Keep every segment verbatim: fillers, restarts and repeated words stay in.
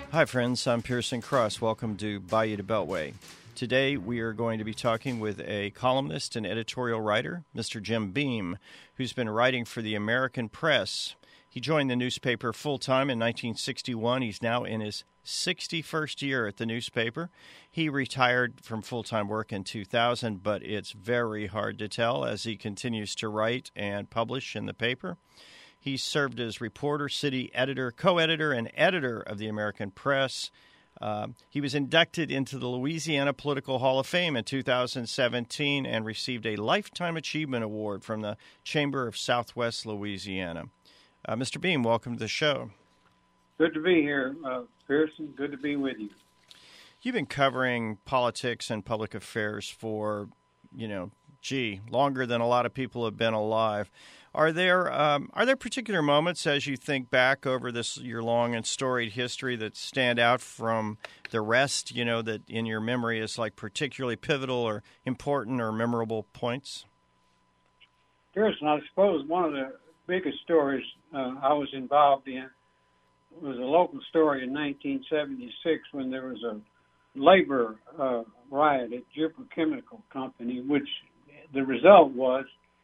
Hi, friends. I'm Pearson Cross. Welcome to Bayou to Beltway. Today, we are going to be talking with a columnist and editorial writer, Mister Jim Beam, who's been writing for the American Press. He joined the newspaper full-time in nineteen sixty-one. He's now in his sixty-first year at the newspaper. He retired from full-time work in two thousand, but it's very hard to tell as he continues to write and publish in the paper. He served as reporter, city editor, co-editor, and editor of the American Press. Uh, he was inducted into the Louisiana Political Hall of Fame in two thousand seventeen and received a Lifetime Achievement Award from the Chamber of Southwest Louisiana. Uh, Mister Beam, welcome to the show. Good to be here, uh, Pearson. Good to be with you. You've been covering politics and public affairs for, you know, gee, longer than a lot of people have been alive. Are there um, are there particular moments as you think back over this your long and storied history that stand out from the rest, you know, that in your memory is like particularly pivotal or important or memorable points? Pearson, I suppose one of the biggest stories uh, I was involved in was a local story in nineteen seventy-six when there was a labor uh, riot at Jupiter Chemical Company, which the result was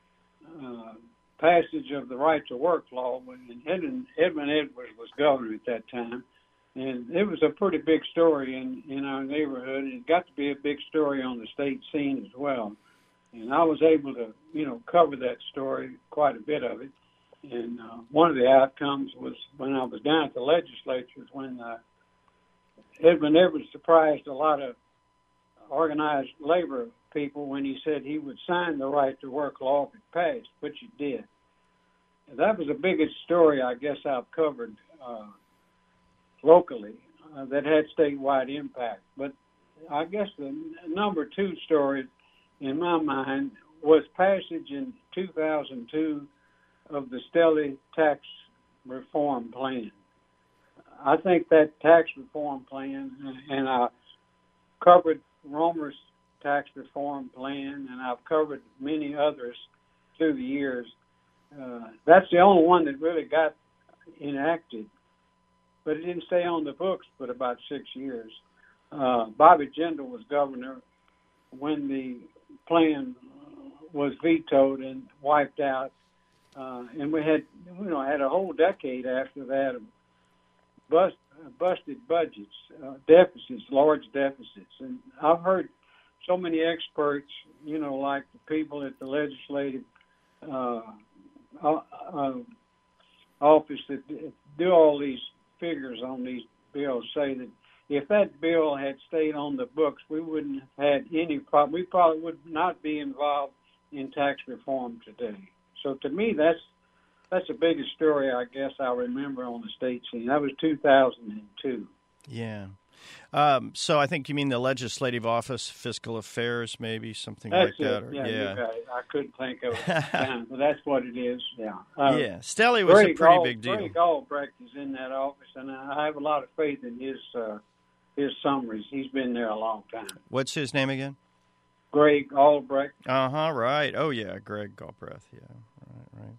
uh, passage of the right to work law when Edwin, Edwin Edwards was governor at that time. And it was a pretty big story in, in our neighborhood. And it got to be a big story on the state scene as well. And I was able to, you know, cover that story, quite a bit of it. And uh, one of the outcomes was when I was down at the legislature when uh, Edwin Edwards surprised a lot of organized labor people when he said he would sign the right to work law if it passed, which it did. That was the biggest story I guess I've covered uh, locally uh, that had statewide impact. But I guess the n- number two story in my mind was passage in two thousand two of the Stelly tax reform plan. I think that tax reform plan, and I covered Romer's tax reform plan, and I've covered many others through the years. Uh, that's the only one that really got enacted, but it didn't stay on the books but about six years. Uh, Bobby Jindal was governor when the plan was vetoed and wiped out, uh, and we had, you know, had a whole decade after that of bust, busted budgets, uh, deficits, large deficits, and I've heard so many experts, you know, like the people at the legislative uh, uh, office that do all these figures on these bills say that if that bill had stayed on the books, we wouldn't have had any problem. We probably would not be involved in tax reform today. So to me, that's that's the biggest story I guess I remember on the state scene. That was two thousand two. Yeah. Um, so I think you mean the Legislative Office, Fiscal Affairs, maybe something that's like it. that. Or, yeah, yeah. You got it. I couldn't think of it at the time, but that's what it is. Yeah. Uh, yeah. Stelly was Greg a pretty Al- big deal. Greg Albrecht is in that office, and I have a lot of faith in his uh, his summaries. He's been there a long time. What's his name again? Greg Albrecht. Uh huh. Right. Oh yeah, Greg Galbraith. Yeah. Right. Right.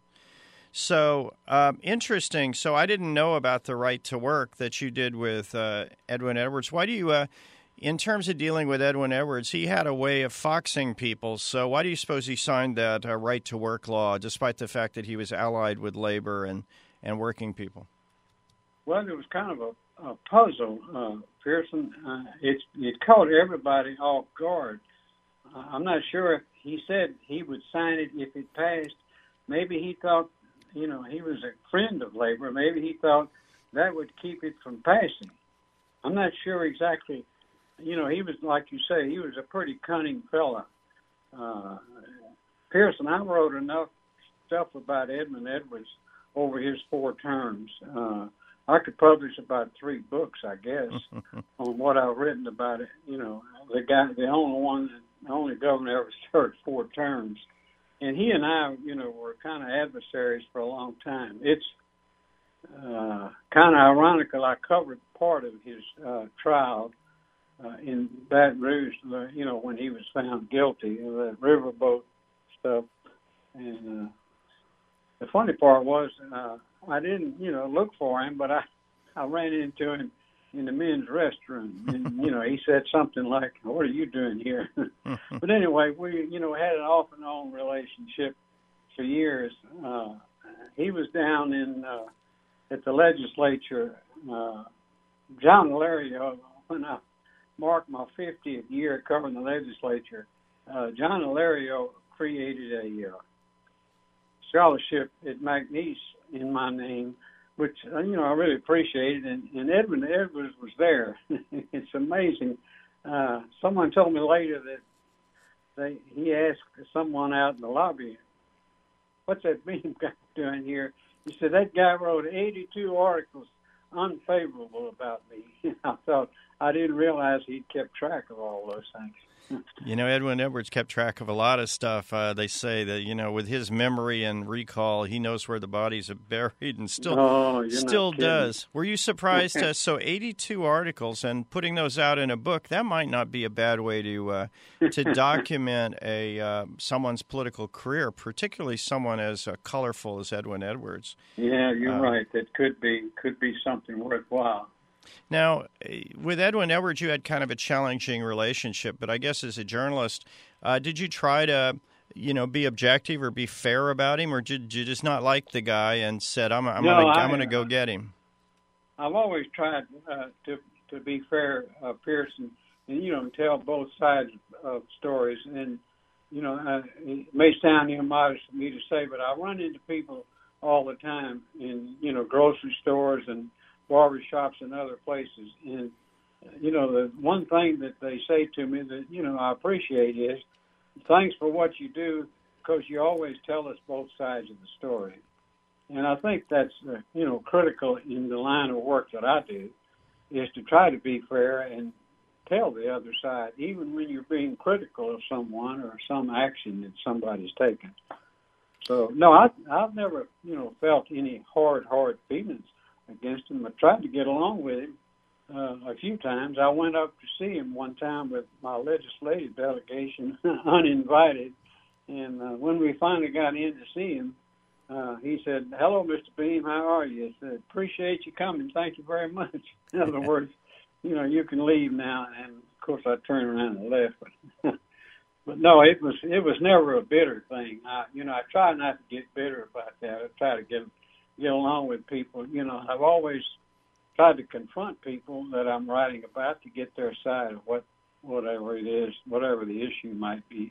So um, interesting. So I didn't know about the right to work that you did with uh, Edwin Edwards. Why do you, uh, in terms of dealing with Edwin Edwards, he had a way of foxing people. So why do you suppose he signed that uh, right to work law, despite the fact that he was allied with labor and, and working people? Well, it was kind of a, a puzzle, uh, Pearson. Uh, it, it caught everybody off guard. Uh, I'm not sure if he said he would sign it if it passed. Maybe he thought, you know, he was a friend of labor. Maybe he thought that would keep it from passing. I'm not sure exactly. You know, he was, like you say, he was a pretty cunning fella. Uh, Pearson, I wrote enough stuff about Edmund Edwards over his four terms. Uh, I could publish about three books, I guess, on what I've written about it. You know, the guy, the only one, the only governor ever served four terms. And he and I, you know, were kind of adversaries for a long time. It's uh, kind of ironical. I covered part of his uh, trial uh, in Baton Rouge, you know, when he was found guilty of that riverboat stuff. And uh, the funny part was uh, I didn't, you know, look for him, but I, I ran into him in the men's restroom. And, you know, he said something like, "What are you doing here?" But anyway, we, you know, had an off and on relationship for years. Uh, he was down in uh, at the legislature. Uh, John Alario, when I marked my fiftieth year covering the legislature, uh, John Alario created a uh, scholarship at McNeese in my name, which, you know, I really appreciated. And, and Edwin Edwards was there. It's amazing. Uh, someone told me later that they he asked someone out in the lobby, "What's that Beam guy doing here?" He said, "That guy wrote eighty-two articles unfavorable about me." I thought, I didn't realize he'd kept track of all those things. You know, Edwin Edwards kept track of a lot of stuff. Uh, they say that, you know, with his memory and recall, he knows where the bodies are buried and still oh, still does. Were you surprised? uh, so eighty-two articles, and putting those out in a book, that might not be a bad way to uh, to document a uh, someone's political career, particularly someone as uh, colorful as Edwin Edwards. Yeah, you're uh, right. That could be could be something worthwhile. Now, with Edwin Edwards, you had kind of a challenging relationship, but I guess as a journalist, uh, did you try to, you know, be objective or be fair about him, or did you just not like the guy and said, "I'm, I'm no, going I, I'm going to go get him"? I've always tried uh, to to be fair, uh, Pearson, and you know, tell both sides of stories. And you know, uh, it may sound immodest for me to say, but I run into people all the time in, you know, grocery stores and barber shops and other places. And, you know, the one thing that they say to me that, you know, I appreciate is, "Thanks for what you do, because you always tell us both sides of the story." And I think that's, uh, you know, critical in the line of work that I do, is to try to be fair and tell the other side, even when you're being critical of someone or some action that somebody's taken. So, no, I, I've never, you know, felt any hard, hard feelings against him. I tried to get along with him uh, a few times. I went up to see him one time with my legislative delegation, uninvited, and uh, when we finally got in to see him, uh, he said, "Hello, Mister Beam, how are you?" I said, "Appreciate you coming. Thank you very much." In other words, you know, you can leave now. And of course, I turned around and left. But, but no, it was it was never a bitter thing. I, you know, I try not to get bitter about that. I try to get get along with people. You know, I've always tried to confront people that I'm writing about to get their side of what whatever it is, whatever the issue might be.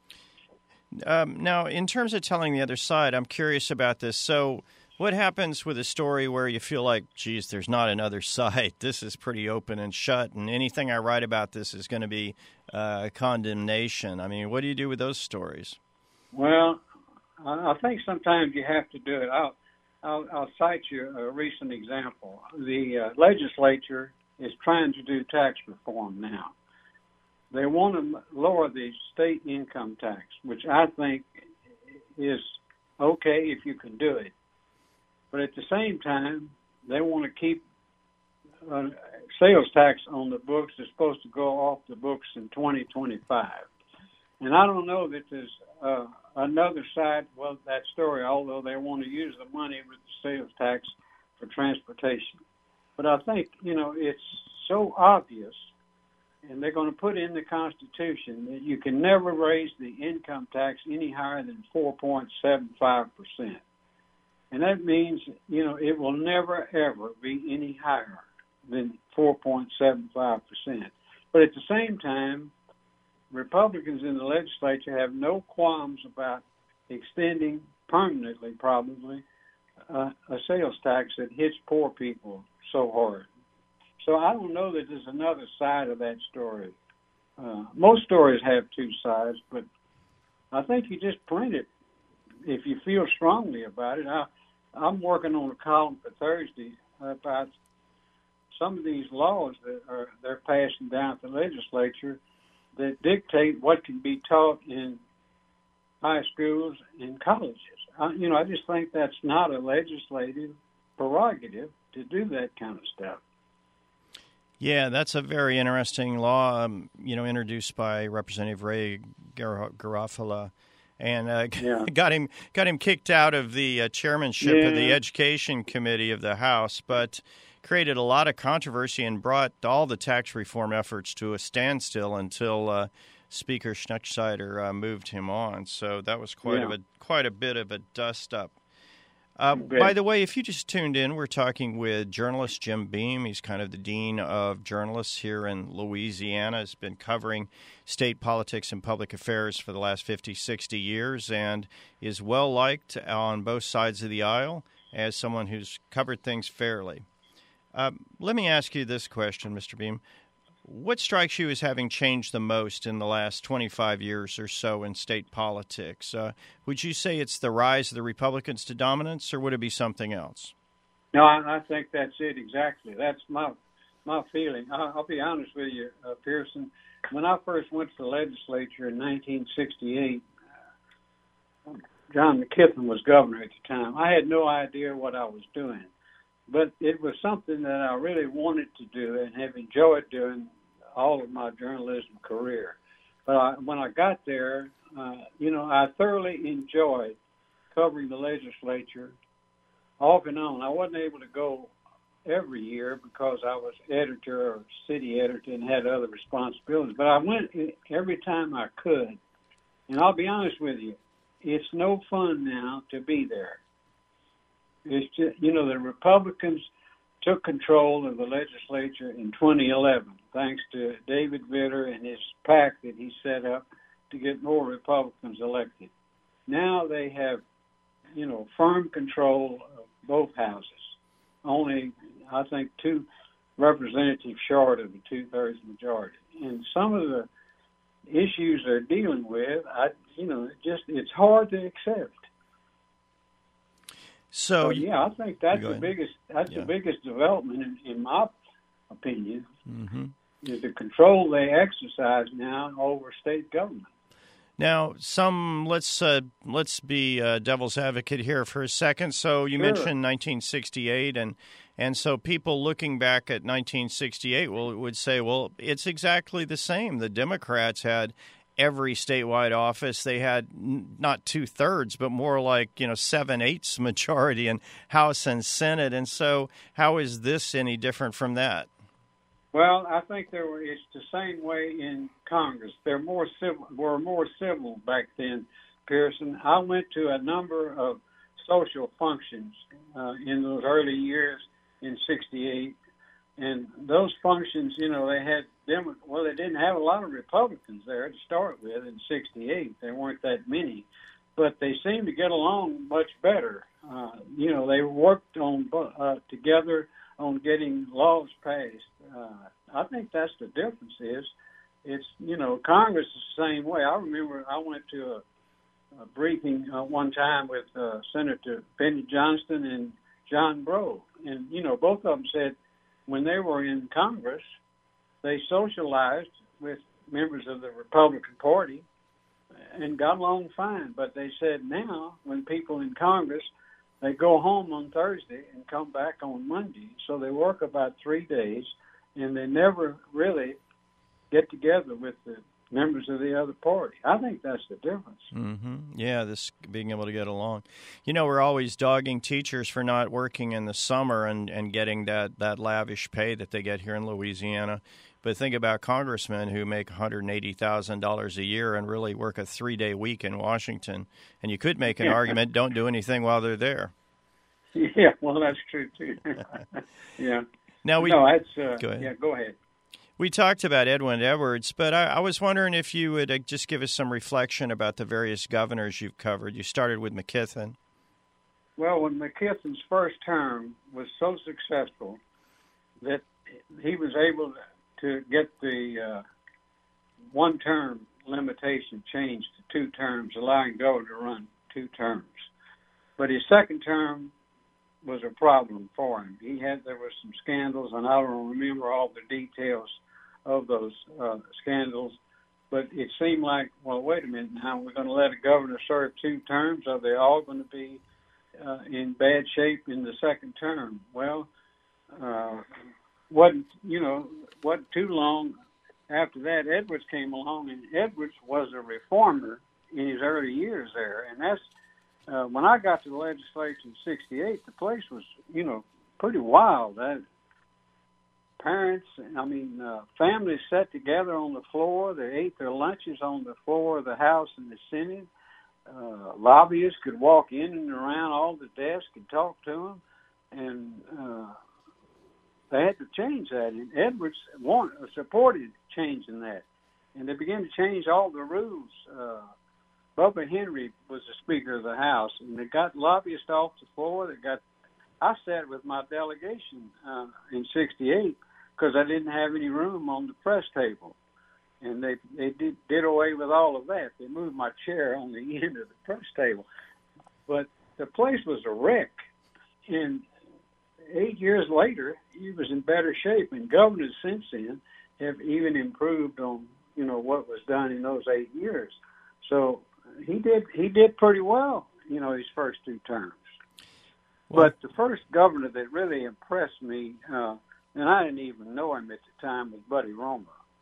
Um, now, in terms of telling the other side, I'm curious about this. So what happens with a story where you feel like, geez, there's not another side? This is pretty open and shut, and anything I write about this is going to be uh, a condemnation. I mean, what do you do with those stories? Well, I think sometimes you have to do it. I'll, I'll, I'll cite you a recent example. The uh, legislature is trying to do tax reform now. They want to lower the state income tax, which I think is okay if you can do it. But at the same time, they want to keep uh, sales tax on the books that's supposed to go off the books in twenty twenty-five. And I don't know that there's uh, another side, well, that story, although they want to use the money with the sales tax for transportation. But I think, you know, it's so obvious, and they're going to put in the Constitution that you can never raise the income tax any higher than four point seven five percent. And that means, you know, it will never, ever be any higher than four point seven five percent. But at the same time, Republicans in the legislature have no qualms about extending permanently, probably, uh, a sales tax that hits poor people so hard. So I don't know that there's another side of that story. Uh, most stories have two sides, but I think you just print it if you feel strongly about it. I, I'm working on a column for Thursday about some of these laws that are they're passing down at the legislature that dictate what can be taught in high schools and colleges. I, you know, I just think that's not a legislative prerogative to do that kind of stuff. Yeah, that's a very interesting law, um, you know, introduced by Representative Ray Gar- Garofalo, and uh, yeah. got him got him kicked out of the uh, chairmanship yeah. of the Education Committee of the House. But created a lot of controversy and brought all the tax reform efforts to a standstill until uh, Speaker Schneckscheider uh, moved him on. So that was quite yeah. a quite a bit of a dust up. Uh, by the way, if you just tuned in, we're talking with journalist Jim Beam. He's kind of the dean of journalists here in Louisiana. He's been covering state politics and public affairs for the last fifty, sixty years and is well-liked on both sides of the aisle as someone who's covered things fairly. Uh, let me ask you this question, Mister Beam. What strikes you as having changed the most in the last twenty-five years or so in state politics? Uh, would you say it's the rise of the Republicans to dominance, or would it be something else? No, I, I think that's it exactly. That's my my feeling. I, I'll be honest with you, uh, Pearson. When I first went to the legislature in nineteen sixty-eight, uh, John McKithen was governor at the time. I had no idea what I was doing, but it was something that I really wanted to do and have enjoyed doing all of my journalism career. But I, when I got there, uh, you know, I thoroughly enjoyed covering the legislature off and on. I wasn't able to go every year because I was editor or city editor and had other responsibilities. But I went every time I could. And I'll be honest with you, it's no fun now to be there. It's just, you know, the Republicans took control of the legislature in twenty eleven, thanks to David Vitter and his PAC that he set up to get more Republicans elected. Now they have, you know, firm control of both houses. Only, I think, two representatives short of the two-thirds majority. And some of the issues they're dealing with, I, you know, it just it's hard to accept. So, so yeah, I think that's the ahead. biggest that's yeah. the biggest development in, in my opinion. Mm-hmm. Is the control they exercise now over state government. Now, some let's uh, let's be uh, devil's advocate here for a second. So you Sure. mentioned nineteen sixty-eight, and and so people looking back at nineteen sixty-eight will would say, well, it's exactly the same. The Democrats had every statewide office. They had n- not two thirds, but more like you know seven eighths majority in House and Senate. And so, how is this any different from that? Well, I think there were, it's the same way in Congress. They're more civil, were more civil back then, Pearson. I went to a number of social functions uh, in those early years in sixty-eight, and those functions, you know, they had them. Well, they didn't have a lot of Republicans there to start with in sixty-eight. There weren't that many, but they seemed to get along much better. Uh, you know, they worked on uh, together on getting laws passed. Uh, I think that's the difference is it's, you know, Congress is the same way. I remember I went to a, a briefing uh, one time with uh, Senator Benny Johnston and John Breaux. And, you know, both of them said when they were in Congress, they socialized with members of the Republican Party and got along fine. But they said now when people in Congress, they go home on Thursday and come back on Monday. So they work about three days, and they never really get together with the members of the other party. I think that's the difference. Mm-hmm. Yeah, this being able to get along. You know, we're always dogging teachers for not working in the summer and, and getting that, that lavish pay that they get here in Louisiana. But think about congressmen who make one hundred eighty thousand dollars a year and really work a three-day week in Washington. And you could make an Yeah. argument, don't do anything while they're there. Yeah, well, that's true, too. yeah. Now we no, that's, uh, go ahead. Yeah, go ahead. We talked about Edwin Edwards, but I, I was wondering if you would uh, just give us some reflection about the various governors you've covered. You started with McKithen. Well, when McKithen's first term was so successful that he was able to get the uh, one-term limitation changed to two terms, allowing governor to run two terms. But his second term was a problem for him. He had there were some scandals, and I don't remember all the details of those uh, scandals, but it seemed like, well, wait a minute now, we're going to let a governor serve two terms? Are they all going to be uh, in bad shape in the second term? Well, uh, wasn't, you know, wasn't too long after that, Edwards came along, and Edwards was a reformer in his early years there, and that's Uh, when I got to the legislature in sixty-eight, the place was, you know, pretty wild. I, parents, I mean, uh, families sat together on the floor. They ate their lunches on the floor of the House and the Senate. Uh, lobbyists could walk in and around all the desks and talk to them, and uh, they had to change that. And Edwards wanted, supported changing that, and they began to change all the rules. Uh, Bubba Henry was the Speaker of the House, and they got lobbyists off the floor. They got. I sat with my delegation uh, in sixty-eight because I didn't have any room on the press table. And they they did, did away with all of that. They moved my chair on the end of the press table. But the place was a wreck. And eight years later, he was in better shape. And governors since then have even improved on, you know, what was done in those eight years. So he did he did pretty well, you know, his first two terms. Well, but the first governor that really impressed me, uh, and I didn't even know him at the time, was Buddy Roemer.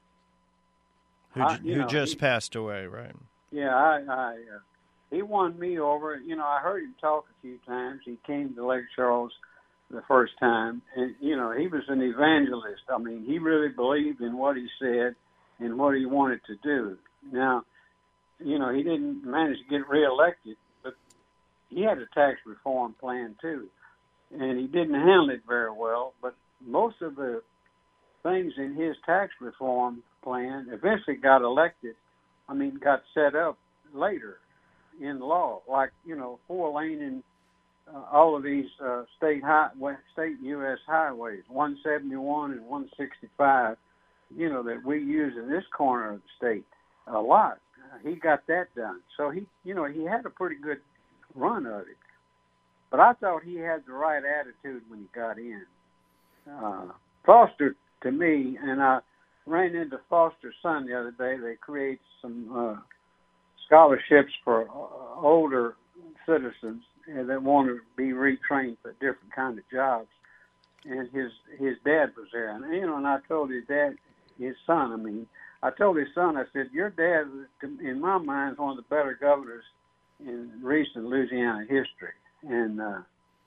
Who, I, who know, just he, passed away, right? Yeah, I, I uh, he won me over. You know, I heard him talk a few times. He came to Lake Charles the first time, and you know, he was an evangelist. I mean, he really believed in what he said and what he wanted to do. Now, you know, he didn't manage to get reelected, but he had a tax reform plan too, and he didn't handle it very well. But most of the things in his tax reform plan eventually got elected, I mean, got set up later in law, like, you know, four-lane and uh, all of these uh, state high, state U S highways, one seventy-one and one sixty-five, you know, that we use in this corner of the state a lot. Uh, he got that done. So, he, you know, he had a pretty good run of it. But I thought he had the right attitude when he got in. Uh, Foster, to me, and I ran into Foster's son the other day. They create some uh, scholarships for uh, older citizens that want to be retrained for different kind of jobs. And his his dad was there, and you know, and I told his dad, his son. I mean, I told his son, I said, your dad, in my mind, is one of the better governors in recent Louisiana history. And uh,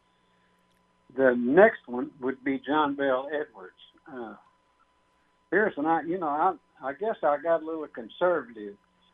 the next one would be John Bell Edwards. Uh, Pearson, I, you know, I, I guess I got a little conservative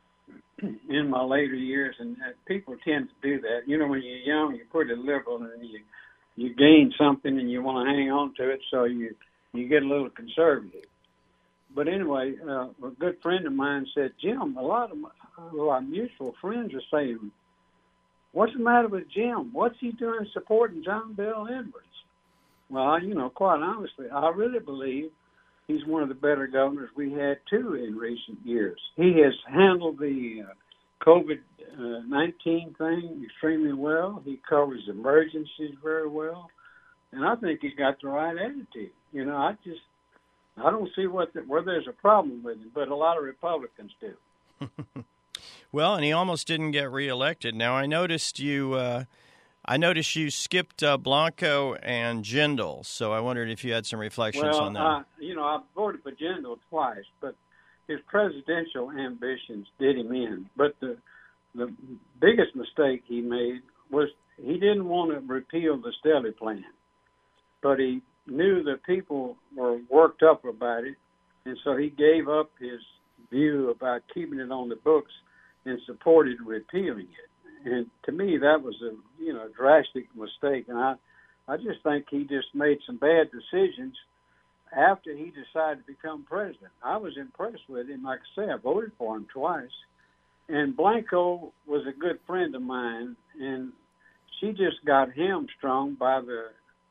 in my later years, and uh, people tend to do that. You know, when you're young, you're pretty liberal, and you you gain something, and you want to hang on to it, so you you get a little conservative. But anyway, uh, a good friend of mine said, Jim, a lot of my, uh, our mutual friends are saying, what's the matter with Jim? What's he doing supporting John Bell Edwards? Well, you know, quite honestly, I really believe he's one of the better governors we had, too, in recent years. He has handled the uh, COVID nineteen thing extremely well. He covers emergencies very well. And I think he's got the right attitude. You know, I just, I don't see what the, where there's a problem with him, but a lot of Republicans do. Well, and he almost didn't get reelected. Now, I noticed you... Uh... I noticed you skipped uh, Blanco and Jindal, so I wondered if you had some reflections well, on that. Uh, you know, I voted for Jindal twice, but his presidential ambitions did him in. But the the biggest mistake he made was he didn't want to repeal the Stelly plan, but he knew that people were worked up about it, and so he gave up his view about keeping it on the books and supported repealing it. And to me, that was a you know drastic mistake, and I, I just think he just made some bad decisions after he decided to become president. I was impressed with him. Like I say, I voted for him twice. And Blanco was a good friend of mine, and she just got hamstrung by the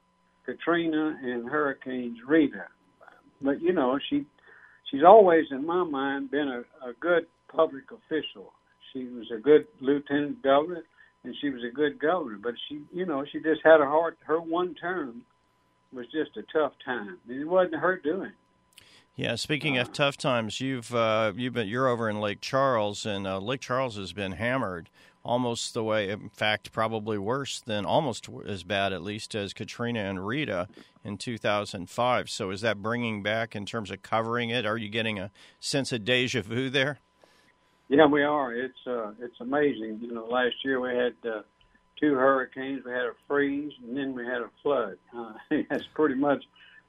Katrina and Hurricanes Rita. But you know, she she's always, in my mind, been a, a good public official. She was a good lieutenant governor, and she was a good governor. But she, you know, she just had a hard. Her one term was just a tough time. It wasn't her doing. Yeah. Speaking uh, of tough times, you've uh, you've been you're over in Lake Charles, and uh, Lake Charles has been hammered almost the way, in fact, probably worse than almost as bad, at least, as Katrina and Rita in two thousand five. So, is that bringing back in terms of covering it? Are you getting a sense of deja vu there? Yeah, we are. It's uh, it's amazing. You know, last year we had uh, two hurricanes. We had a freeze, and then we had a flood. Uh, that's pretty much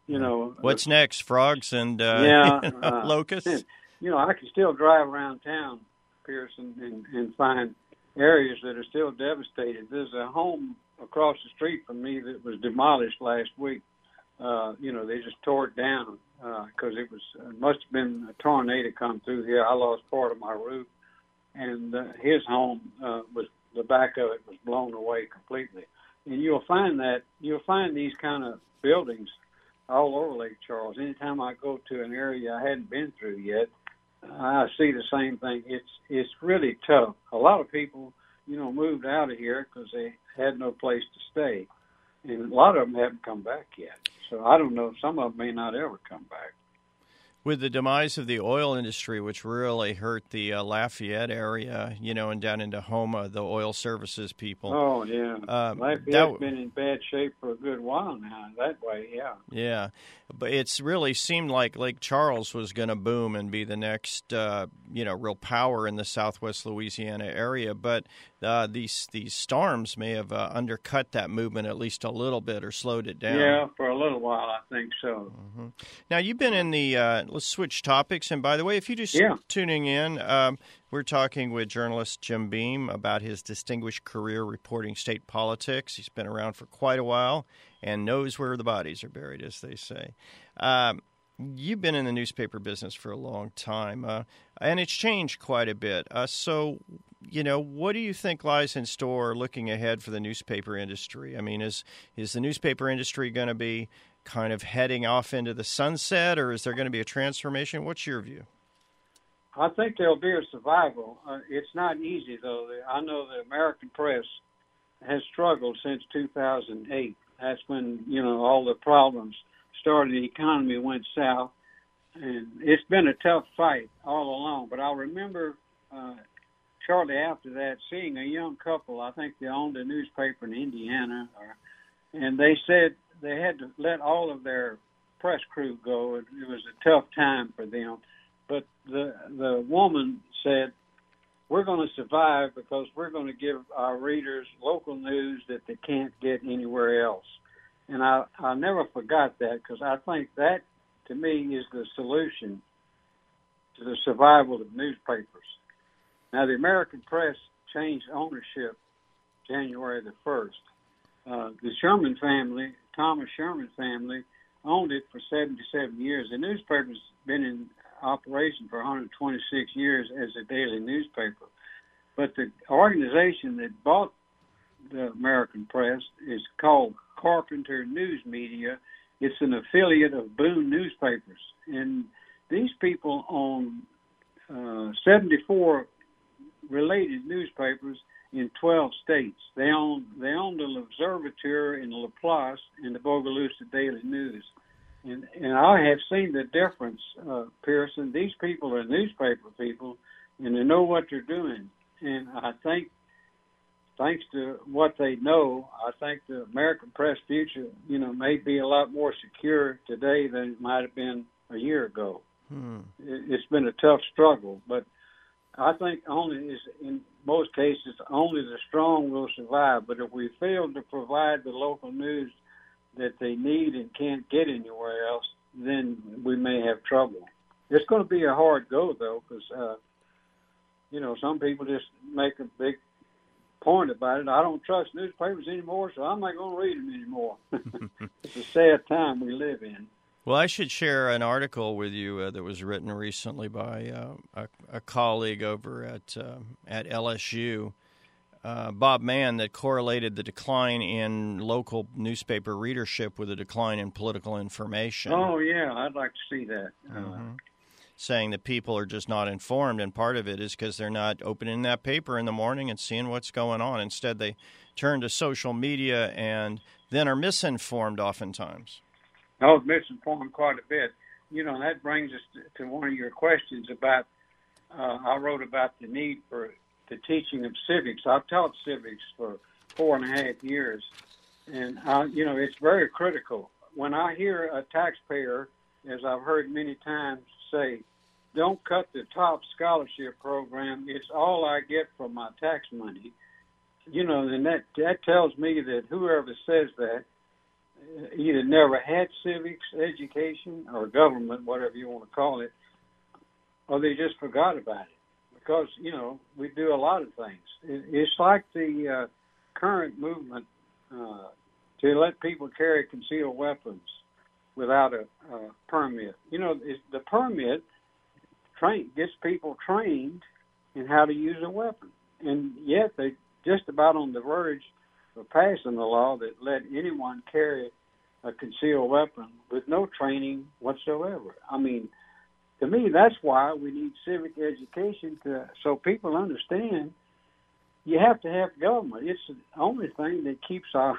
you know. What's next? Frogs and uh, yeah, you know, uh, locusts? You know, I can still drive around town, Pearson, and, and find areas that are still devastated. There's a home across the street from me that was demolished last week. Uh, you know, they just tore it down because uh, it was it must have been a tornado come through here. I lost part of my roof, and uh, his home uh, was the back of it was blown away completely. And you'll find that you'll find these kind of buildings all over Lake Charles. Anytime I go to an area I hadn't been through yet, I see the same thing. It's it's really tough. A lot of people, you know, moved out of here because they had no place to stay, and a lot of them haven't come back yet. So I don't know. Some of them may not ever come back. With the demise of the oil industry, which really hurt the uh, Lafayette area, you know, and down into Houma, the oil services people. Oh, yeah. Uh, Lafayette's that, been in bad shape for a good while now, that way, yeah. Yeah. But it's really seemed like Lake Charles was going to boom and be the next, uh, you know, real power in the southwest Louisiana area. But uh, these these storms may have uh, undercut that movement at least a little bit or slowed it down. Yeah, for a little while, I think so. Mm-hmm. Now, you've been in the, uh, let's switch topics. And by the way, if you're just yeah. tuning in, um, we're talking with journalist Jim Beam about his distinguished career reporting state politics. He's been around for quite a while and knows where the bodies are buried, as they say. Um, you've been in the newspaper business for a long time, uh, and it's changed quite a bit. Uh, so, you know, what do you think lies in store looking ahead for the newspaper industry? I mean, is is the newspaper industry going to be kind of heading off into the sunset, or is there going to be a transformation? What's your view? I think there'll be a survival. Uh, it's not easy, though. I know the American press has struggled since two thousand eight. That's when, you know, all the problems started. The economy went south, and it's been a tough fight all along. But I remember uh, shortly after that seeing a young couple, I think they owned a newspaper in Indiana, or, and they said they had to let all of their press crew go. It, it was a tough time for them. But the the woman said, we're going to survive because we're going to give our readers local news that they can't get anywhere else. And I, I never forgot that, because I think that, to me, is the solution to the survival of newspapers. Now, the American press changed ownership January the first. Uh, the Sherman family, Thomas Sherman family, owned it for seventy-seven years. The newspaper's been in operation for one hundred twenty-six years as a daily newspaper. But the organization that bought the American press is called Carpenter News Media. It's an affiliate of Boone Newspapers. And these people own uh, seventy-four related newspapers in twelve states. They own they own the L'Observateur in Laplace and the Bogalusa Daily News. And, and I have seen the difference, uh, Pearson. These people are newspaper people, and they know what they're doing. And I think, thanks to what they know, I think the American press future, you know, may be a lot more secure today than it might have been a year ago. Hmm. It, it's been a tough struggle, but I think only is in most cases only the strong will survive. But if we fail to provide the local news that they need and can't get anywhere else, then we may have trouble. It's going to be a hard go, though, because, uh, you know, some people just make a big point about it. I don't trust newspapers anymore, so I'm not going to read them anymore. It's a sad time we live in. Well, I should share an article with you uh, that was written recently by uh, a, a colleague over at uh, at L S U, uh, Bob Mann, that correlated the decline in local newspaper readership with a decline in political information. Oh, yeah, I'd like to see that. Mm-hmm. Uh, Saying that people are just not informed, and part of it is because they're not opening that paper in the morning and seeing what's going on. Instead, they turn to social media and then are misinformed oftentimes. I was misinformed quite a bit. You know, that brings us to, to one of your questions about, uh, I wrote about the need for the teaching of civics. I've taught civics for four and a half years, and, uh, you know, it's very critical. When I hear a taxpayer, as I've heard many times, say, don't cut the top scholarship program, it's all I get from my tax money, you know, then that, that tells me that whoever says that either never had civics education or government, whatever you want to call it, or they just forgot about it. Because, you know, we do a lot of things. It's like the uh, current movement uh, to let people carry concealed weapons without a, a permit. You know, the permit train, gets people trained in how to use a weapon. And yet they're just about on the verge of passing a law that let anyone carry a concealed weapon with no training whatsoever. I mean, to me, that's why we need civic education to so people understand you have to have government. It's the only thing that keeps our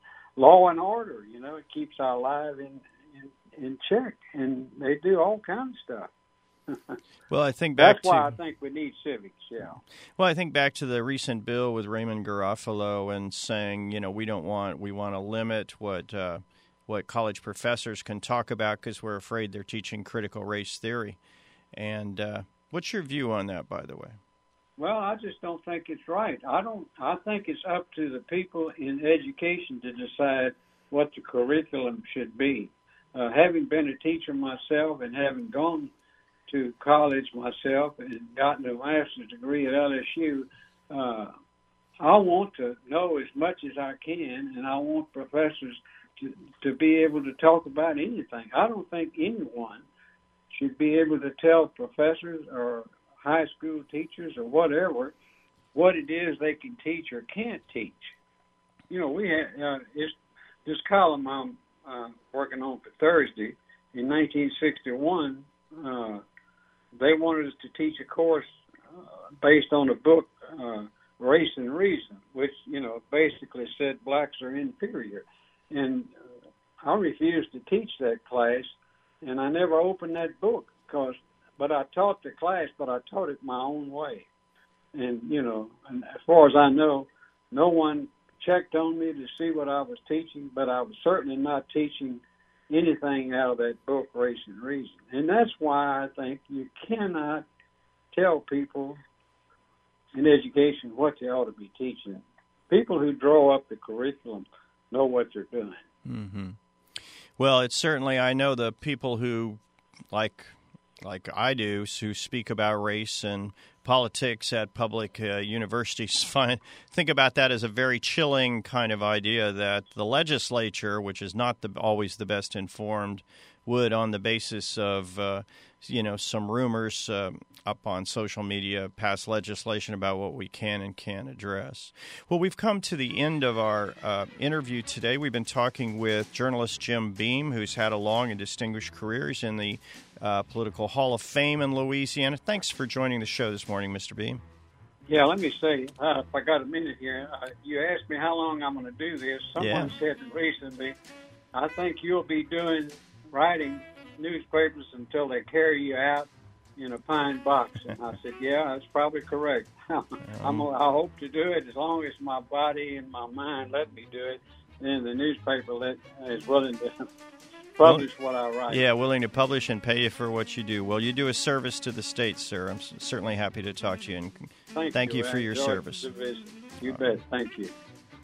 law and order. You know, it keeps our lives in, in in check, and they do all kinds of stuff. Well, I think back that's why to, I think we need civics. Yeah. Well, I think back to the recent bill with Raymond Garofalo and saying, you know, we don't want we want to limit what. Uh, what college professors can talk about because we're afraid they're teaching critical race theory. And uh, what's your view on that, by the way? Well, I just don't think it's right. I don't. I think it's up to the people in education to decide what the curriculum should be. Uh, having been a teacher myself and having gone to college myself and gotten a master's degree at L S U, uh, I want to know as much as I can, and I want professors To, to be able to talk about anything. I don't think anyone should be able to tell professors or high school teachers or whatever what it is they can teach or can't teach. You know, we had uh, it's, this column I'm uh, working on for Thursday. In nineteen sixty-one, uh, they wanted us to teach a course uh, based on a book, uh, Race and Reason, which, you know, basically said blacks are inferior. And uh, I refused to teach that class, and I never opened that book. Cause, but I taught the class, but I taught it my own way. And, you know, and as far as I know, no one checked on me to see what I was teaching, but I was certainly not teaching anything out of that book, Race and Reason. And that's why I think you cannot tell people in education what they ought to be teaching. People who draw up the curriculum know what they're doing. Mm-hmm. Well, it's certainly, I know the people who, like like I do, who speak about race and politics at public uh, universities, find, think about that as a very chilling kind of idea that the legislature, which is not the, always the best informed, would, on the basis of, uh, you know, some rumors uh, up on social media, pass legislation about what we can and can't address. Well, we've come to the end of our uh, interview today. We've been talking with journalist Jim Beam, who's had a long and distinguished career. He's in the uh, Political Hall of Fame in Louisiana. Thanks for joining the show this morning, Mister Beam. Yeah, let me say, uh, if I got a minute here, uh, you asked me how long I'm going to do this. Someone yeah. said recently, I think you'll be doing writing newspapers until they carry you out in a pine box. And I said, yeah, that's probably correct. I'm, I hope to do it as long as my body and my mind let me do it. Then the newspaper let, is willing to publish well, what I write. Yeah, willing to publish and pay you for what you do. Well, you do a service to the state, sir. I'm certainly happy to talk to you, and thank, thank you, you for your service. You All bet. Right. Thank you.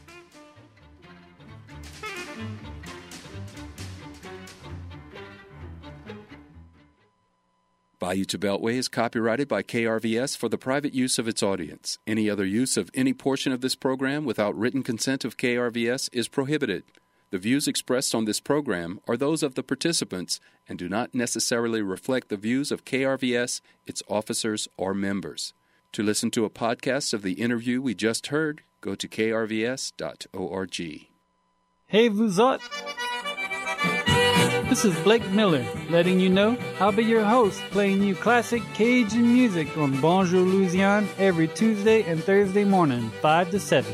Bayou to Beltway is copyrighted by K R V S for the private use of its audience. Any other use of any portion of this program without written consent of K R V S is prohibited. The views expressed on this program are those of the participants and do not necessarily reflect the views of K R V S, its officers, or members. To listen to a podcast of the interview we just heard, go to k r v s dot org. Hey, vous autres! This is Blake Miller, letting you know I'll be your host, playing you classic Cajun music on Bonjour Louisiane every Tuesday and Thursday morning, five to seven.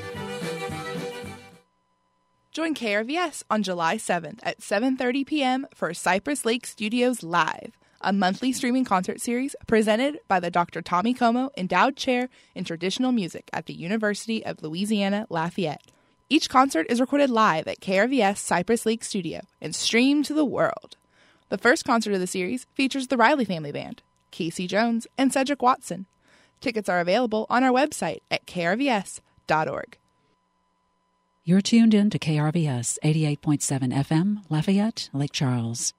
Join K R V S on July seventh at seven thirty p.m. for Cypress Lake Studios Live, a monthly streaming concert series presented by the Doctor Tommy Como Endowed Chair in Traditional Music at the University of Louisiana Lafayette. Each concert is recorded live at K R V S Cypress Lake Studio and streamed to the world. The first concert of the series features the Riley Family Band, Casey Jones, and Cedric Watson. Tickets are available on our website at k r v s dot org. You're tuned in to K R V S eighty-eight point seven F M, Lafayette, Lake Charles.